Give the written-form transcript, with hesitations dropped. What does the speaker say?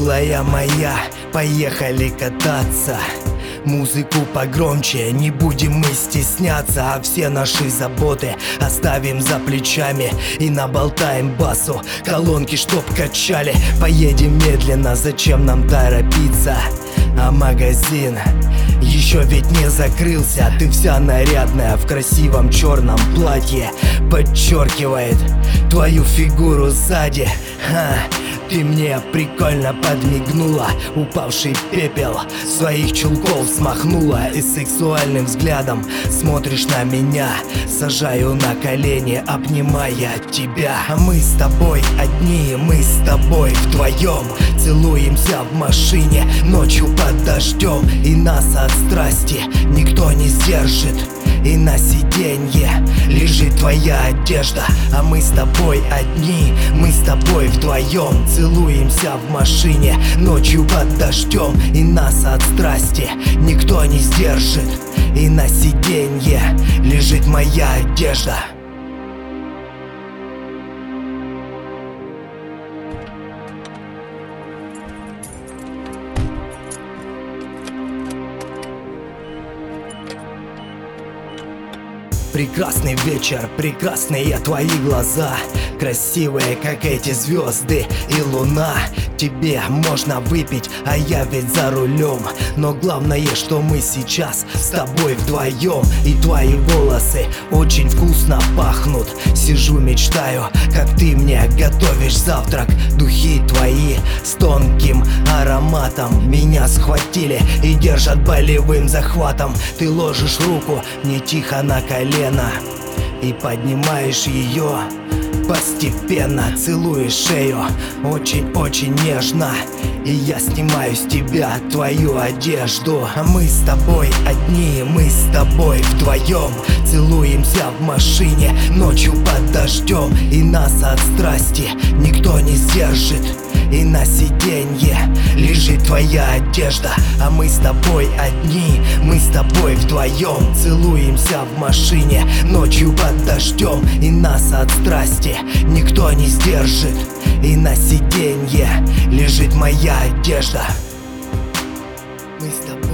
Милая моя, поехали кататься. Музыку погромче, не будем мы стесняться. А все наши заботы оставим за плечами и наболтаем басу, колонки чтоб качали. Поедем медленно, зачем нам торопиться? А магазин еще ведь не закрылся. Ты вся нарядная в красивом черном платье, подчеркивает твою фигуру сзади. Ты мне прикольно подмигнула, упавший пепел своих чулков смахнула. И сексуальным взглядом смотришь на меня, сажаю на колени, обнимая тебя. А мы с тобой одни, мы с тобой вдвоем целуемся в машине ночью под дождем. И нас от страсти никто не сдержит. И на сиденье лежит твоя одежда. А мы с тобой одни, мы с тобой вдвоем целуемся в машине ночью под дождем. И нас от страсти никто не сдержит. И на сиденье лежит моя одежда. Прекрасный вечер, прекрасные твои глаза, красивые, как эти звезды и луна. Тебе можно выпить, а я ведь за рулем. Но главное, что мы сейчас с тобой вдвоем. И твои волосы очень вкусно пахнут. Сижу, мечтаю, как ты мне готовишь завтрак. Духи твои с тонким ароматом меня схватили и держат болевым захватом. Ты ложишь руку мне тихо на колено и поднимаешь ее постепенно, целуешь шею очень-очень нежно. И я снимаю с тебя твою одежду. А мы с тобой одни, мы с тобой вдвоем целуемся в машине ночью под дождем. И нас от страсти никто не сдержит. И на сиденье лежит твоя одежда. А мы с тобой одни, мы с тобой вдвоем целуемся в машине ночью под дождем. И нас от страсти никто не сдержит. И на сиденье лежит моя одежда. Мы с тобой